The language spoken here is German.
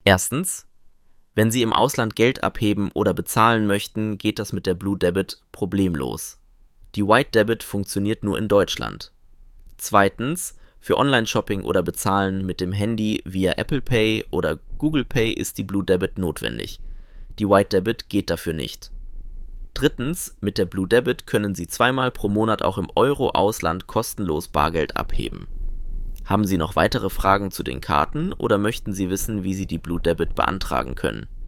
Erstens: Wenn Sie im Ausland Geld abheben oder bezahlen möchten, geht das mit der Blue Debit problemlos. Die White Debit funktioniert nur in Deutschland. Zweitens: Für Online-Shopping oder Bezahlen mit dem Handy via Apple Pay oder Google Pay ist die Blue Debit notwendig. Die White Debit geht dafür nicht. Drittens: Mit der Blue Debit können Sie zweimal pro Monat auch im Euro-Ausland kostenlos Bargeld abheben. Haben Sie noch weitere Fragen zu den Karten oder möchten Sie wissen, wie Sie die Blue Debit beantragen können?